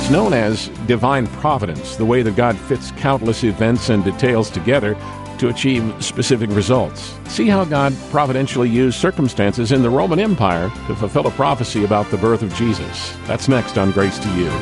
It's known as divine providence, the way that God fits countless events and details together to achieve specific results. See how God providentially used circumstances in the Roman Empire to fulfill a prophecy about the birth of Jesus. That's next on Grace to You.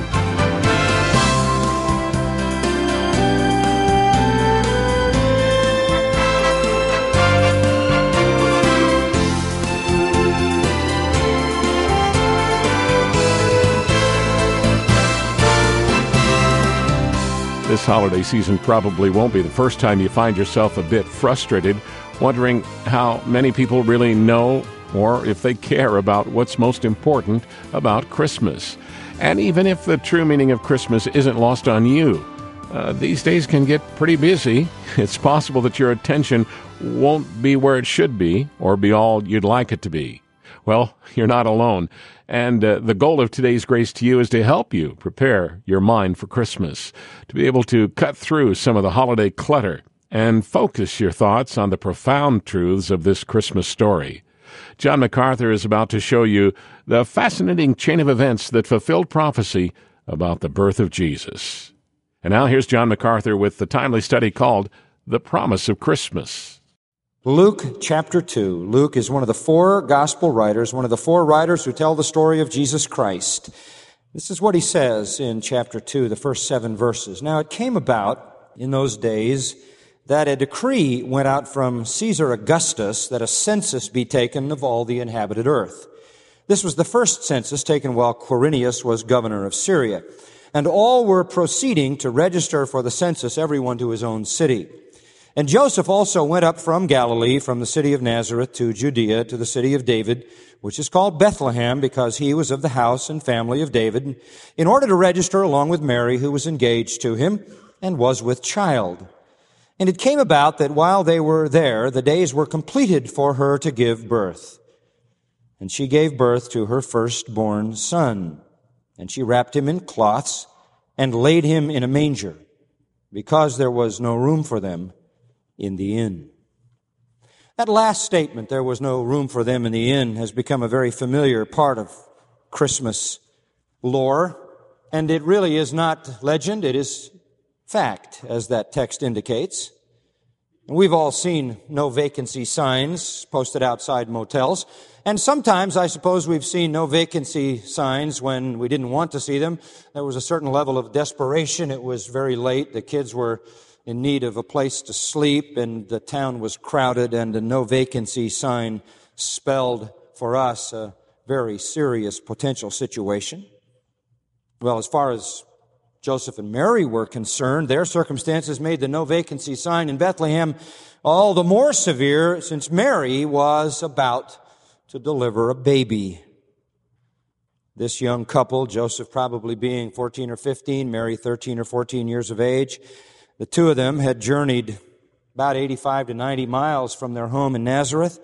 This holiday season probably won't be the first time you find yourself a bit frustrated, wondering how many people really know or if they care about what's most important about Christmas. And even if the true meaning of Christmas isn't lost on you, these days can get pretty busy. It's possible that your attention won't be where it should be or be all you'd like it to be. Well, you're not alone. And the goal of today's Grace to You is to help you prepare your mind for Christmas, to be able to cut through some of the holiday clutter and focus your thoughts on the profound truths of this Christmas story. John MacArthur is about to show you the fascinating chain of events that fulfilled prophecy about the birth of Jesus. And now here's John MacArthur with the timely study called The Promise of Christmas. Luke chapter 2. Luke is one of the four gospel writers, one of the four writers who tell the story of Jesus Christ. This is what he says in chapter 2, the first 7 verses. Now it came about in those days that a decree went out from Caesar Augustus that a census be taken of all the inhabited earth. This was the first census taken while Quirinius was governor of Syria. And all were proceeding to register for the census, everyone to his own city. And Joseph also went up from Galilee, from the city of Nazareth to Judea, to the city of David, which is called Bethlehem, because he was of the house and family of David, in order to register along with Mary, who was engaged to him and was with child. And it came about that while they were there, the days were completed for her to give birth. And she gave birth to her firstborn son. And she wrapped him in cloths and laid him in a manger, because there was no room for them in the inn. That last statement, there was no room for them in the inn, has become a very familiar part of Christmas lore. And it really is not legend, it is fact, as that text indicates. And we've all seen no vacancy signs posted outside motels. And sometimes, I suppose, we've seen no vacancy signs when we didn't want to see them. There was a certain level of desperation. It was very late. The kids were in need of a place to sleep, and the town was crowded, and a no vacancy sign spelled for us a very serious potential situation. Well, as far as Joseph and Mary were concerned, their circumstances made the no vacancy sign in Bethlehem all the more severe, since Mary was about to deliver a baby. This young couple, Joseph probably being 14 or 15, Mary 13 or 14 years of age, the two of them had journeyed about 85 to 90 miles from their home in Nazareth.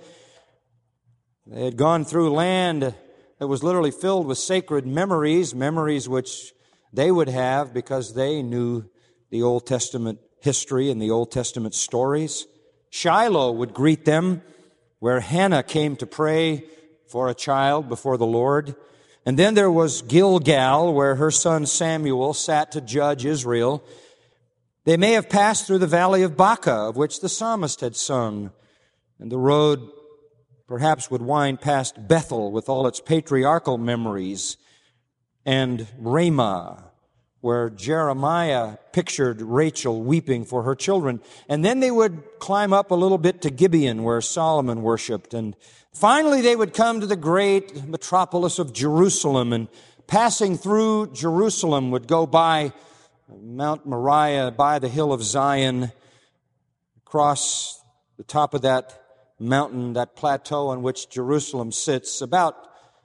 They had gone through land that was literally filled with sacred memories, memories which they would have because they knew the Old Testament history and the Old Testament stories. Shiloh would greet them, where Hannah came to pray for a child before the Lord. And then there was Gilgal, where her son Samuel sat to judge Israel. They may have passed through the valley of Baca, of which the psalmist had sung, and the road perhaps would wind past Bethel with all its patriarchal memories, and Ramah, where Jeremiah pictured Rachel weeping for her children. And then they would climb up a little bit to Gibeon, where Solomon worshiped. And finally they would come to the great metropolis of Jerusalem, and passing through Jerusalem would go by Mount Moriah, by the hill of Zion, across the top of that mountain, that plateau on which Jerusalem sits. About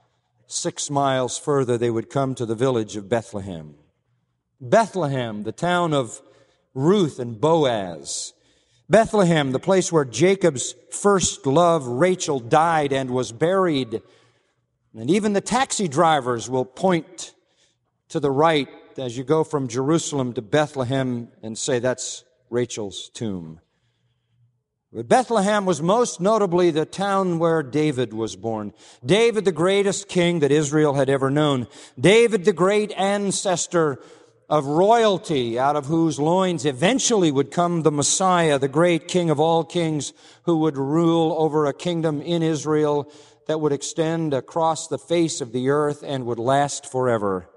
6 miles further, they would come to the village of Bethlehem. Bethlehem, the town of Ruth and Boaz. Bethlehem, the place where Jacob's first love, Rachel, died and was buried. And even the taxi drivers will point to the right as you go from Jerusalem to Bethlehem and say, that's Rachel's tomb. But Bethlehem was most notably the town where David was born. David, the greatest king that Israel had ever known. David, the great ancestor of royalty, out of whose loins eventually would come the Messiah, the great King of all kings, who would rule over a kingdom in Israel that would extend across the face of the earth and would last forever.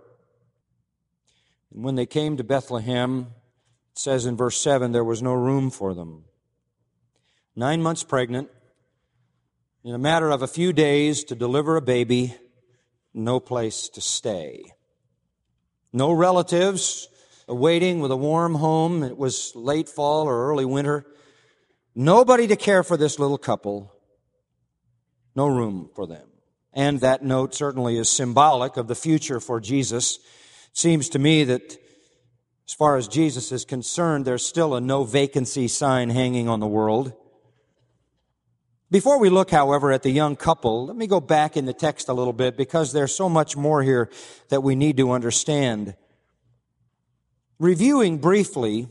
And when they came to Bethlehem, it says in verse 7, there was no room for them. 9 months pregnant, in a matter of a few days to deliver a baby, no place to stay. No relatives awaiting with a warm home. It was late fall or early winter. Nobody to care for this little couple. No room for them. And that note certainly is symbolic of the future for Jesus. It seems to me that as far as Jesus is concerned, there's still a no vacancy sign hanging on the world. Before we look, however, at the young couple, let me go back in the text a little bit because there's so much more here that we need to understand. Reviewing briefly,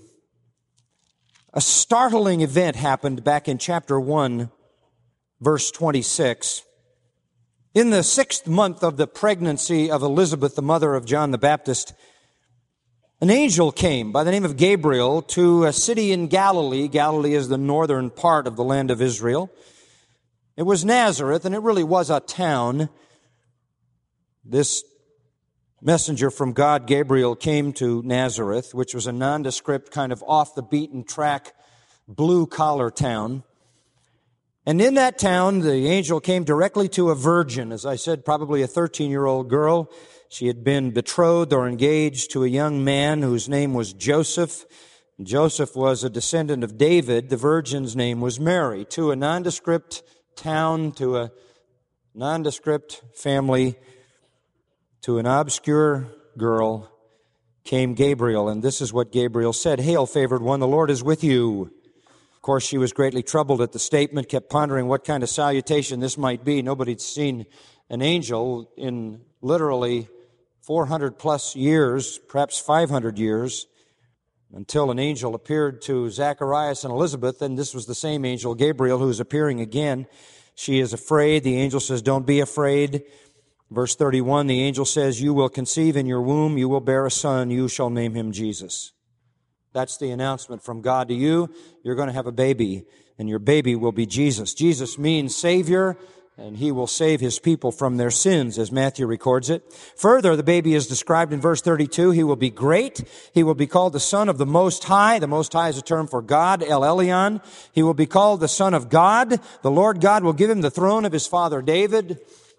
a startling event happened back in chapter 1, verse 26. In the 6th month of the pregnancy of Elizabeth, the mother of John the Baptist, an angel came by the name of Gabriel to a city in Galilee. Galilee is the northern part of the land of Israel. It was Nazareth, and it really was a town. This messenger from God, Gabriel, came to Nazareth, which was a nondescript, kind of off-the-beaten-track, blue-collar town. And in that town, the angel came directly to a virgin, as I said, probably a 13-year-old girl. She had been betrothed or engaged to a young man whose name was Joseph. Joseph was a descendant of David. The virgin's name was Mary. To a nondescript town, to a nondescript family, to an obscure girl came Gabriel. And this is what Gabriel said: "Hail, favored one, the Lord is with you." Of course, she was greatly troubled at the statement, kept pondering what kind of salutation this might be. Nobody'd seen an angel in literally 400 plus years, perhaps 500 years, until an angel appeared to Zacharias and Elizabeth, and this was the same angel, Gabriel, who's appearing again. She is afraid. The angel says, "Don't be afraid." Verse 31, the angel says, "You will conceive in your womb, you will bear a son, you shall name him Jesus." That's the announcement from God to you. You're going to have a baby, and your baby will be Jesus. Jesus means Savior, and He will save His people from their sins, as Matthew records it. Further, the baby is described in verse 32. He will be great. He will be called the Son of the Most High. The Most High is a term for God, El Elyon. He will be called the Son of God. The Lord God will give Him the throne of His father David.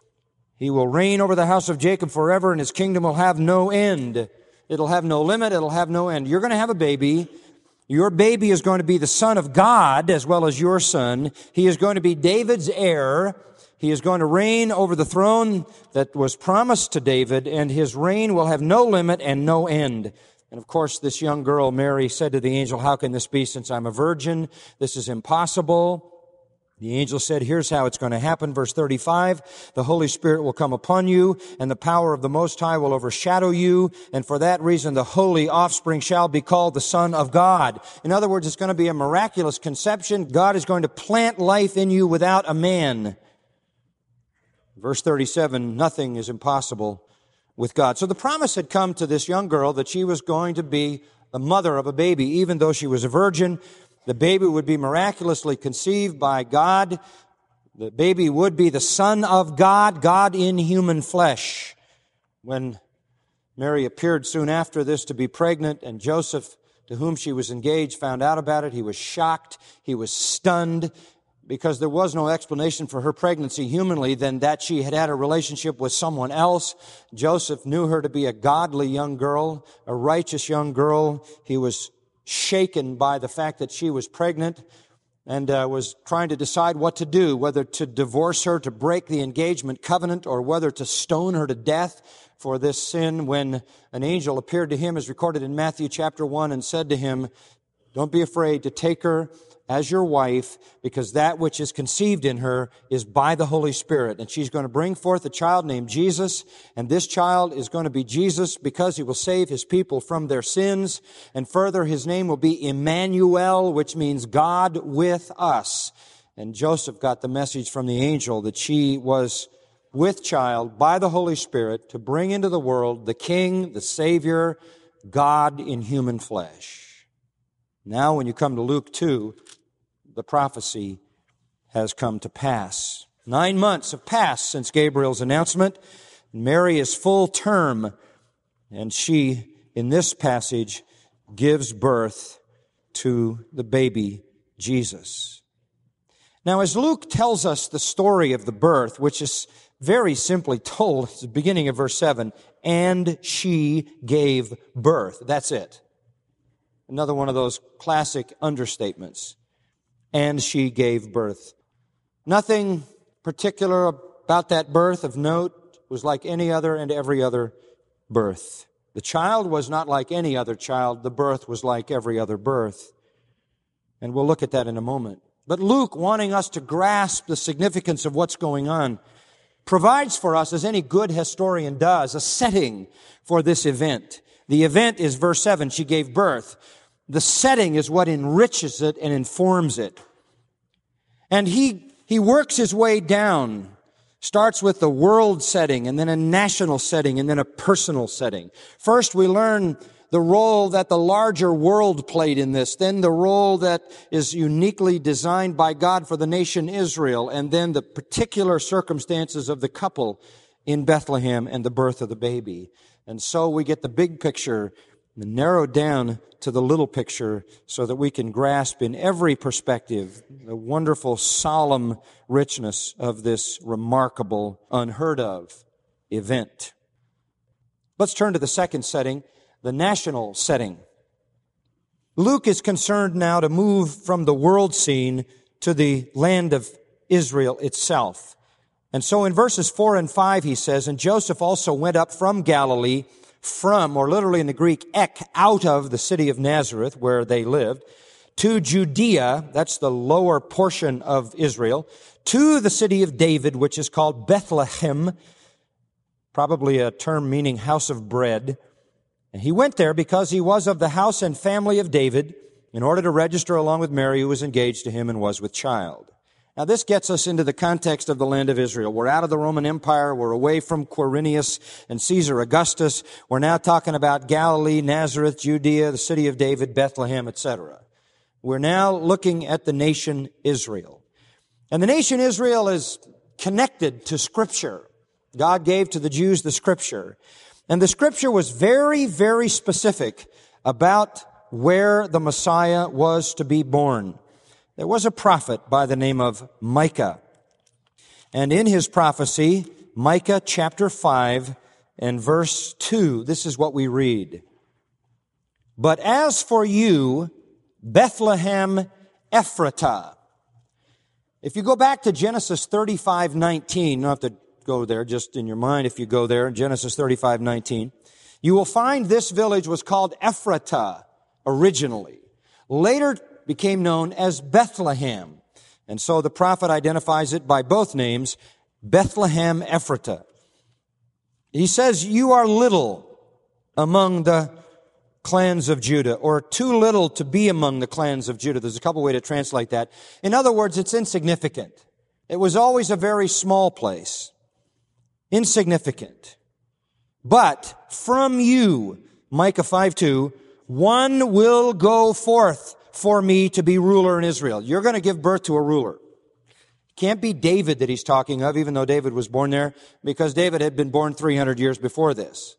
He will reign over the house of Jacob forever, and His kingdom will have no end. It'll have no limit. It'll have no end. You're going to have a baby. Your baby is going to be the Son of God as well as your son. He is going to be David's heir. He is going to reign over the throne that was promised to David, and his reign will have no limit and no end. And of course, this young girl, Mary, said to the angel, "How can this be since I'm a virgin? This is impossible." The angel said, "Here's how it's going to happen." Verse 35, "The Holy Spirit will come upon you, and the power of the Most High will overshadow you, and for that reason the holy offspring shall be called the Son of God." In other words, it's going to be a miraculous conception. God is going to plant life in you without a man. Verse 37, nothing is impossible with God. So the promise had come to this young girl that she was going to be the mother of a baby, even though she was a virgin. The baby would be miraculously conceived by God. The baby would be the Son of God, God in human flesh. When Mary appeared soon after this to be pregnant, and Joseph, to whom she was engaged, found out about it, he was shocked, he was stunned, because there was no explanation for her pregnancy humanly than that she had had a relationship with someone else. Joseph knew her to be a godly young girl, a righteous young girl. He was shaken by the fact that she was pregnant and was trying to decide what to do, whether to divorce her, to break the engagement covenant, or whether to stone her to death for this sin, when an angel appeared to him, as recorded in Matthew chapter 1, and said to him, "Don't be afraid to take her as your wife, because that which is conceived in her is by the Holy Spirit. And she's going to bring forth a child named Jesus, and this child is going to be Jesus because he will save his people from their sins. And further, his name will be Emmanuel, which means God with us. And Joseph got the message from the angel that she was with child by the Holy Spirit to bring into the world the King, the Savior, God in human flesh. Now, when you come to Luke 2, the prophecy has come to pass. 9 months have passed since Gabriel's announcement. Mary is full term, and she, in this passage, gives birth to the baby Jesus. Now, as Luke tells us the story of the birth, which is very simply told at the beginning of verse 7, and she gave birth. That's it. Another one of those classic understatements. And she gave birth. Nothing particular about that birth of note. It was like any other and every other birth. The child was not like any other child. The birth was like every other birth. And we'll look at that in a moment. But Luke, wanting us to grasp the significance of what's going on, provides for us, as any good historian does, a setting for this event. The event is verse 7, she gave birth. The setting is what enriches it and informs it. And he works his way down. Starts with the world setting, and then a national setting, and then a personal setting. First, we learn the role that the larger world played in this, then the role that is uniquely designed by God for the nation Israel, and then the particular circumstances of the couple in Bethlehem and the birth of the baby. And so we get the big picture narrowed down to the little picture so that we can grasp in every perspective the wonderful, solemn richness of this remarkable, unheard of event. Let's turn to the second setting, the national setting. Luke is concerned now to move from the world scene to the land of Israel itself. And so in verses 4 and 5 he says, and Joseph also went up from Galilee, from, or literally in the Greek, out of the city of Nazareth, where they lived, to Judea, that's the lower portion of Israel, to the city of David, which is called Bethlehem, probably a term meaning house of bread. And he went there because he was of the house and family of David, in order to register along with Mary, who was engaged to him and was with child. Now, this gets us into the context of the land of Israel. We're out of the Roman Empire. We're away from Quirinius and Caesar Augustus. We're now talking about Galilee, Nazareth, Judea, the city of David, Bethlehem, etc. We're now looking at the nation Israel. And the nation Israel is connected to Scripture. God gave to the Jews the Scripture. And the Scripture was very, very specific about where the Messiah was to be born. There was a prophet by the name of Micah. And in his prophecy, Micah chapter 5 and verse 2, this is what we read. But as for you, Bethlehem Ephratah. If you go back to Genesis 35:19, you don't have to go there, just in your mind if you go there, in Genesis 35:19, you will find this village was called Ephratah originally. Later became known as Bethlehem. And so the prophet identifies it by both names, Bethlehem Ephratah. He says, you are little among the clans of Judah, or too little to be among the clans of Judah. There's a couple ways to translate that. In other words, it's insignificant. It was always a very small place. Insignificant. But from you, Micah 5:2, one will go forth for me to be ruler in Israel. You're going to give birth to a ruler. Can't be David that he's talking of, even though David was born there, because David had been born 300 years before this.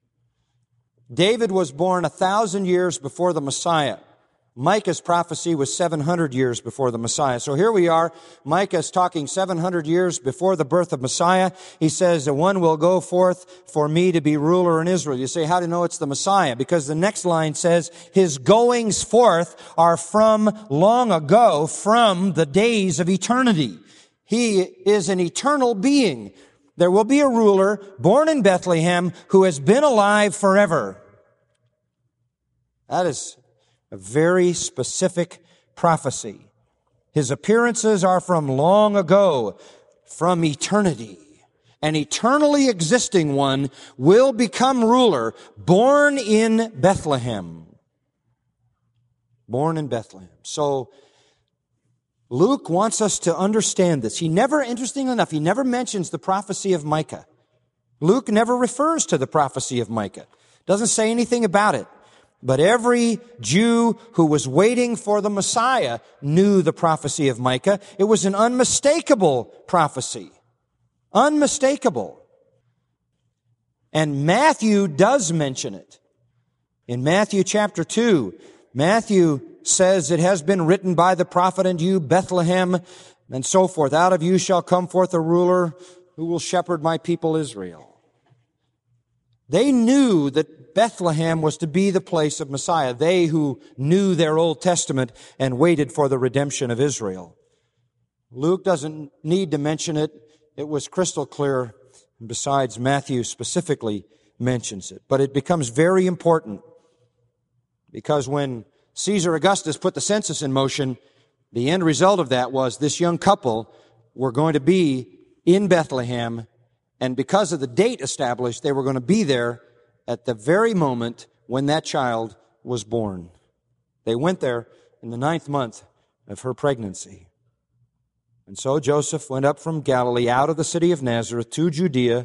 David was born 1,000 years before the Messiah. Micah's prophecy was 700 years before the Messiah. So here we are. Micah is talking 700 years before the birth of Messiah. He says, the one will go forth for me to be ruler in Israel. You say, how do you know it's the Messiah? Because the next line says, his goings forth are from long ago, from the days of eternity. He is an eternal being. There will be a ruler born in Bethlehem who has been alive forever. That is a very specific prophecy. His appearances are from long ago, from eternity. An eternally existing one will become ruler, born in Bethlehem. Born in Bethlehem. So, Luke wants us to understand this. Interestingly enough, he never mentions the prophecy of Micah. Luke never refers to the prophecy of Micah. Doesn't say anything about it. But every Jew who was waiting for the Messiah knew the prophecy of Micah. It was an unmistakable prophecy. Unmistakable. And Matthew does mention it. In Matthew chapter 2, Matthew says, it has been written by the prophet, and you, Bethlehem, and so forth. Out of you shall come forth a ruler who will shepherd my people Israel. They knew that Bethlehem was to be the place of Messiah. They who knew their Old Testament and waited for the redemption of Israel. Luke doesn't need to mention it. It was crystal clear. Besides, Matthew specifically mentions it. But it becomes very important because when Caesar Augustus put the census in motion, the end result of that was this young couple were going to be in Bethlehem, and because of the date established, they were going to be there at the very moment when that child was born. They went there in the 9th month of her pregnancy. And so Joseph went up from Galilee out of the city of Nazareth to Judea.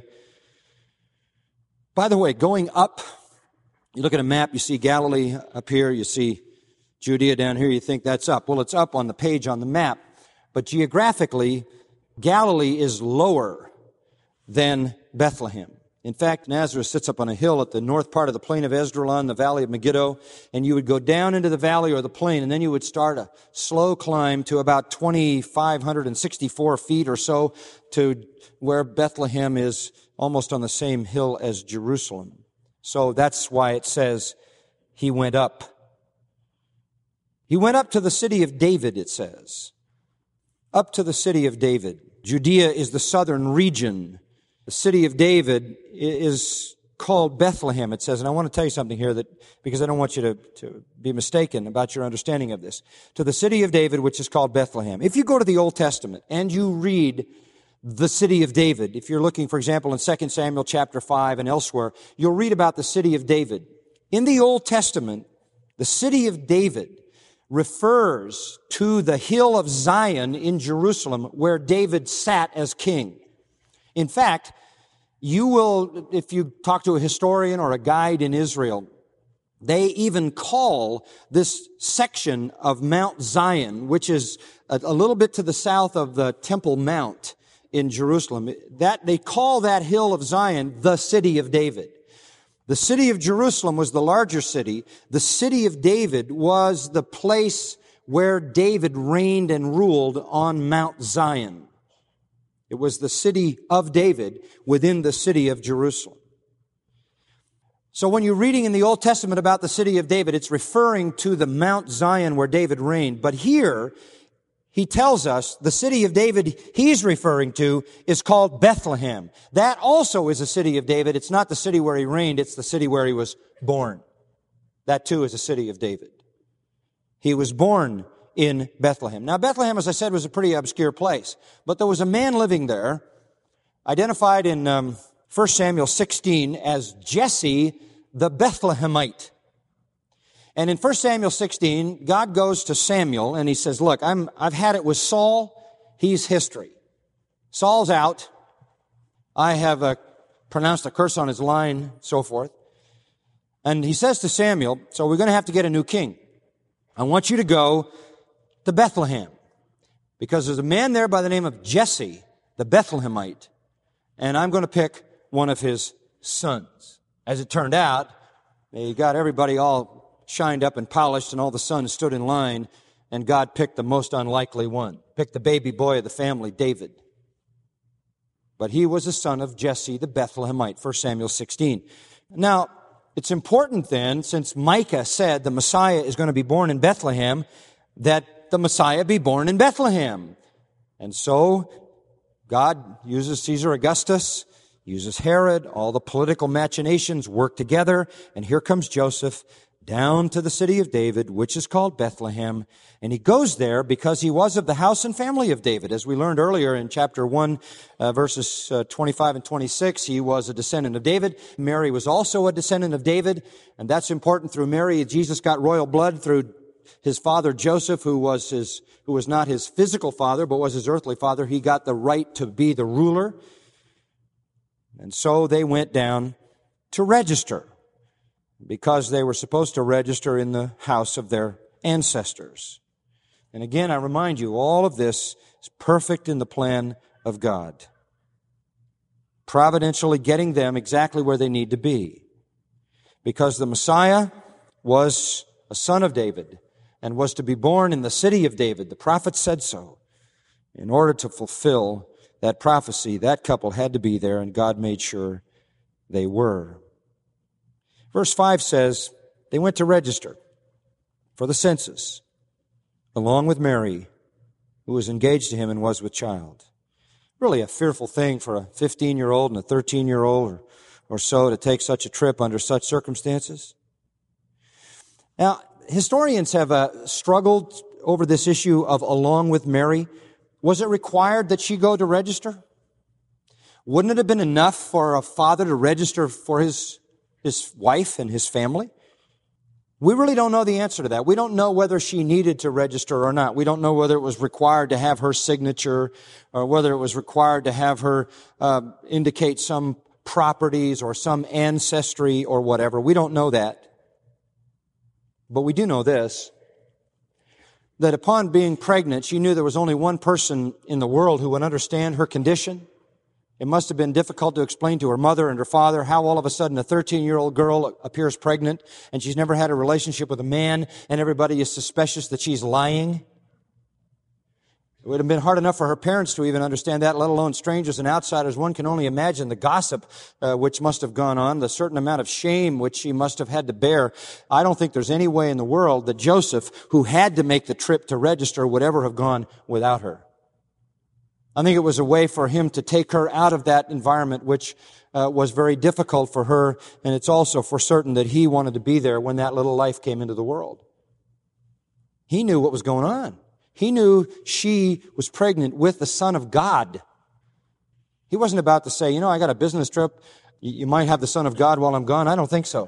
By the way, going up, you look at a map, you see Galilee up here, you see Judea down here, you think that's up. Well, it's up on the page on the map. But geographically, Galilee is lower than Bethlehem. In fact, Nazareth sits up on a hill at the north part of the plain of Esdraelon, the valley of Megiddo, and you would go down into the valley or the plain, and then you would start a slow climb to about 2,564 feet or so to where Bethlehem is almost on the same hill as Jerusalem. So that's why it says he went up. He went up to the city of David, it says. Up to the city of David. Judea is the southern region. The city of David is called Bethlehem, it says. And I want to tell you something here because I don't want you to be mistaken about your understanding of this. To the city of David, which is called Bethlehem. If you go to the Old Testament and you read the city of David, if you're looking, for example, in 2 Samuel chapter 5 and elsewhere, you'll read about the city of David. In the Old Testament, the city of David refers to the hill of Zion in Jerusalem where David sat as king. In fact, you will, if you talk to a historian or a guide in Israel, they even call this section of Mount Zion, which is a little bit to the south of the Temple Mount in Jerusalem, that they call that hill of Zion the city of David. The city of Jerusalem was the larger city. The city of David was the place where David reigned and ruled on Mount Zion. It was the city of David within the city of Jerusalem. So when you're reading in the Old Testament about the city of David, it's referring to the Mount Zion where David reigned. But here, he tells us the city of David he's referring to is called Bethlehem. That also is a city of David. It's not the city where he reigned, it's the city where he was born. That too is a city of David. He was born in Bethlehem. Now, Bethlehem, as I said, was a pretty obscure place. But there was a man living there, identified in 1 Samuel 16 as Jesse the Bethlehemite. And in 1 Samuel 16, God goes to Samuel and he says, look, I've had it with Saul. He's history. Saul's out. I have pronounced a curse on his line, so forth. And he says to Samuel, so we're going to have to get a new king. I want you to go to Bethlehem, because there's a man there by the name of Jesse, the Bethlehemite, and I'm going to pick one of his sons. As it turned out, they got everybody all shined up and polished, and all the sons stood in line, and God picked the most unlikely one, picked the baby boy of the family, David. But he was a son of Jesse, the Bethlehemite, 1 Samuel 16. Now, it's important then, since Micah said the Messiah is going to be born in Bethlehem, that the Messiah be born in Bethlehem. And so, God uses Caesar Augustus, uses Herod, all the political machinations work together, and here comes Joseph. down to the city of David, which is called Bethlehem. And he goes there because he was of the house and family of David. As we learned earlier in chapter 1, verses 25 and 26, he was a descendant of David. Mary was also a descendant of David. And that's important. Through Mary, Jesus got royal blood. Through his father Joseph, who was not his physical father, but was his earthly father, he got the right to be the ruler. And so they went down to register, because they were supposed to register in the house of their ancestors. And again, I remind you, all of this is perfect in the plan of God, providentially getting them exactly where they need to be. Because the Messiah was a son of David and was to be born in the city of David. The prophet said so. In order to fulfill that prophecy, that couple had to be there, and God made sure they were. Verse 5 says, they went to register for the census, along with Mary, who was engaged to him and was with child. Really a fearful thing for a 15-year-old and a 13-year-old or so to take such a trip under such circumstances. Now, historians have struggled over this issue of along with Mary. Was it required that she go to register? Wouldn't it have been enough for a father to register for his wife and his family? We really don't know the answer to that. We don't know whether she needed to register or not. We don't know whether it was required to have her signature or whether it was required to have her indicate some properties or some ancestry or whatever. We don't know that. But we do know this, that upon being pregnant, she knew there was only one person in the world who would understand her condition. It must have been difficult to explain to her mother and her father how all of a sudden a 13-year-old girl appears pregnant and she's never had a relationship with a man and everybody is suspicious that she's lying. It would have been hard enough for her parents to even understand that, let alone strangers and outsiders. One can only imagine the gossip which must have gone on, the certain amount of shame which she must have had to bear. I don't think there's any way in the world that Joseph, who had to make the trip to register, would ever have gone without her. I think it was a way for him to take her out of that environment, which was very difficult for her, and it's also for certain that he wanted to be there when that little life came into the world. He knew what was going on. He knew she was pregnant with the Son of God. He wasn't about to say, I got a business trip. You might have the Son of God while I'm gone. I don't think so.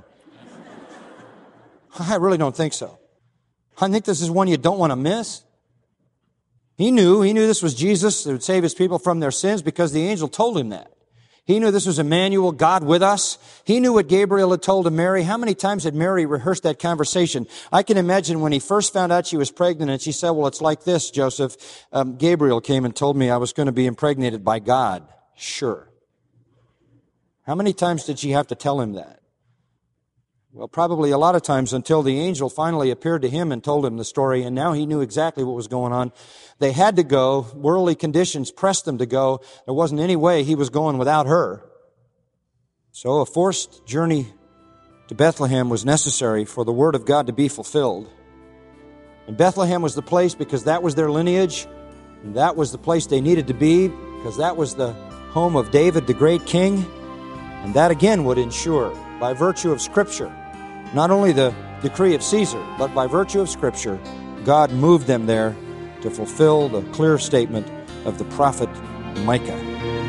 I really don't think so. I think this is one you don't want to miss. He knew this was Jesus that would save his people from their sins because the angel told him that. He knew this was Emmanuel, God with us. He knew what Gabriel had told to Mary. How many times had Mary rehearsed that conversation? I can imagine when he first found out she was pregnant and she said, well, it's like this, Joseph. Gabriel came and told me I was going to be impregnated by God. Sure. How many times did she have to tell him that? Well, probably a lot of times until the angel finally appeared to him and told him the story, and now he knew exactly what was going on. They had to go. Worldly conditions pressed them to go. There wasn't any way he was going without her. So a forced journey to Bethlehem was necessary for the word of God to be fulfilled. And Bethlehem was the place because that was their lineage, and that was the place they needed to be because that was the home of David, the great king, and that again would ensure, by virtue of Scripture, not only the decree of Caesar, but by virtue of Scripture, God moved them there to fulfill the clear statement of the prophet Micah.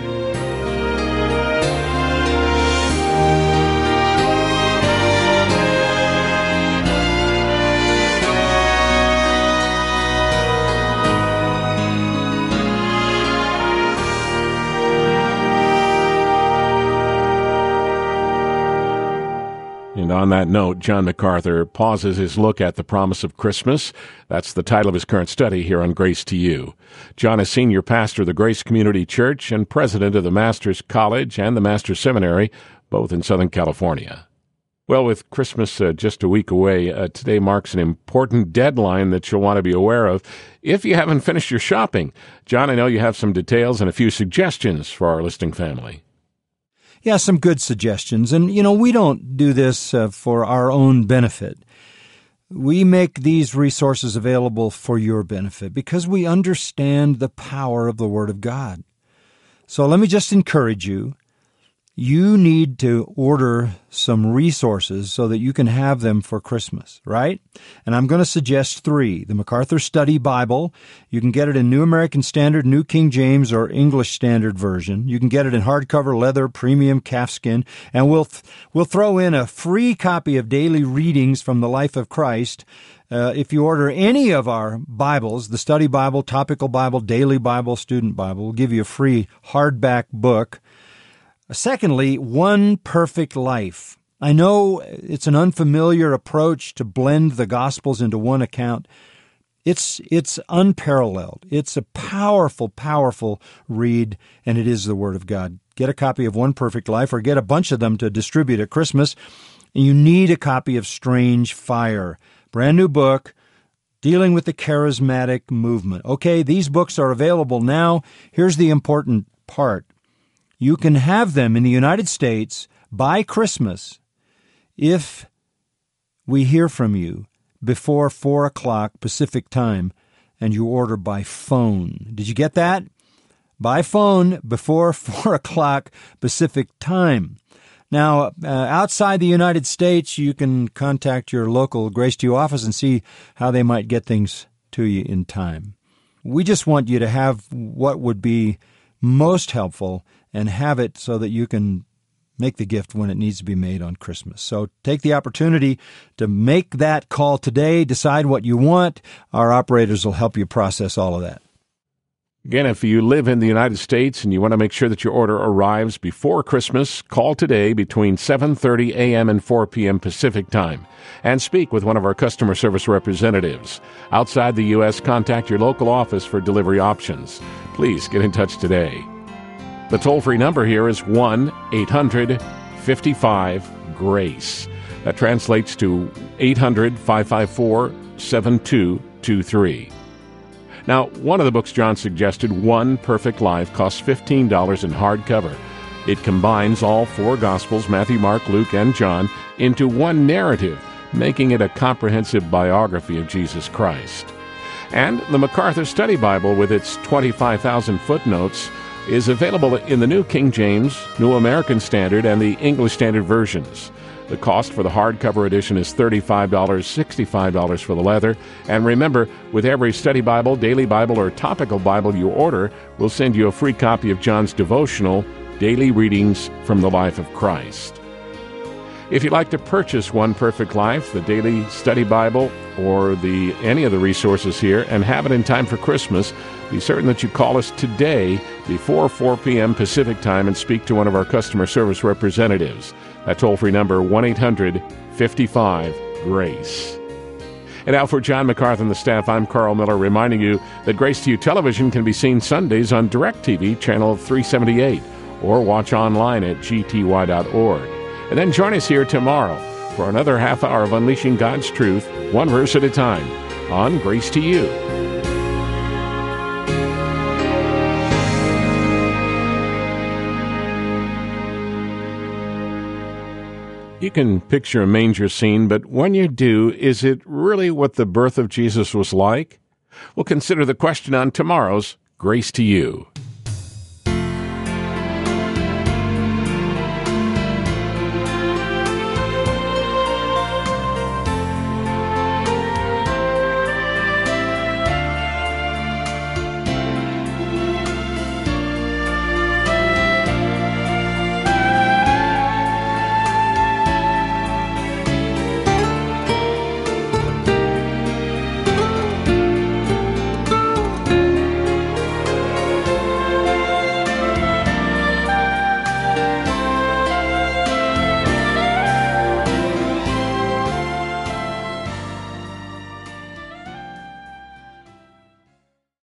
And on that note, John MacArthur pauses his look at the promise of Christmas. That's the title of his current study here on Grace to You. John is senior pastor of the Grace Community Church and president of the Master's College and the Master's Seminary, both in Southern California. Well, with Christmas just a week away, today marks an important deadline that you'll want to be aware of if you haven't finished your shopping. John, I know you have some details and a few suggestions for our listening family. Yeah, some good suggestions. And, we don't do this for our own benefit. We make these resources available for your benefit because we understand the power of the Word of God. So let me just encourage you, you need to order some resources so that you can have them for Christmas, right? And I'm going to suggest 3. The MacArthur Study Bible. You can get it in New American Standard, New King James, or English Standard Version. You can get it in hardcover, leather, premium, calfskin. And we'll throw in a free copy of Daily Readings from the Life of Christ. If you order any of our Bibles, the Study Bible, Topical Bible, Daily Bible, Student Bible, we'll give you a free hardback book. Secondly, One Perfect Life. I know it's an unfamiliar approach to blend the Gospels into one account. It's unparalleled. It's a powerful, powerful read, and it is the Word of God. Get a copy of One Perfect Life, or get a bunch of them to distribute at Christmas. You need a copy of Strange Fire. Brand new book dealing with the charismatic movement. Okay, these books are available now. Here's the important part. You can have them in the United States by Christmas if we hear from you before 4 o'clock Pacific time and you order by phone. Did you get that? By phone before 4 o'clock Pacific time. Now, outside the United States, you can contact your local Grace to You office and see how they might get things to you in time. We just want you to have what would be most helpful and have it so that you can make the gift when it needs to be made on Christmas. So take the opportunity to make that call today, decide what you want. Our operators will help you process all of that. Again, if you live in the United States and you want to make sure that your order arrives before Christmas, call today between 7:30 a.m. and 4 p.m. Pacific time and speak with one of our customer service representatives. Outside the U.S., contact your local office for delivery options. Please get in touch today. The toll-free number here is 1-800-55-GRACE. That translates to 800-554-7223. Now, one of the books John suggested, One Perfect Life, costs $15 in hardcover. It combines all 4 Gospels, Matthew, Mark, Luke, and John, into one narrative, making it a comprehensive biography of Jesus Christ. And the MacArthur Study Bible, with its 25,000 footnotes, is available in the New King James, New American Standard, and the English Standard versions. The cost for the hardcover edition is $35, $65 for the leather. And remember, with every study Bible, daily Bible, or topical Bible you order, we'll send you a free copy of John's devotional, Daily Readings from the Life of Christ. If you'd like to purchase One Perfect Life, the Daily Study Bible, or any of the resources here, and have it in time for Christmas, be certain that you call us today before 4 p.m. Pacific time and speak to one of our customer service representatives. That toll-free number, 1-800-55-GRACE. And now for John MacArthur and the staff, I'm Carl Miller, reminding you that Grace to You television can be seen Sundays on DirecTV, channel 378, or watch online at gty.org. And then join us here tomorrow for another half hour of Unleashing God's Truth, one verse at a time, on Grace to You. You can picture a manger scene, but when you do, is it really what the birth of Jesus was like? We'll consider the question on tomorrow's Grace to You.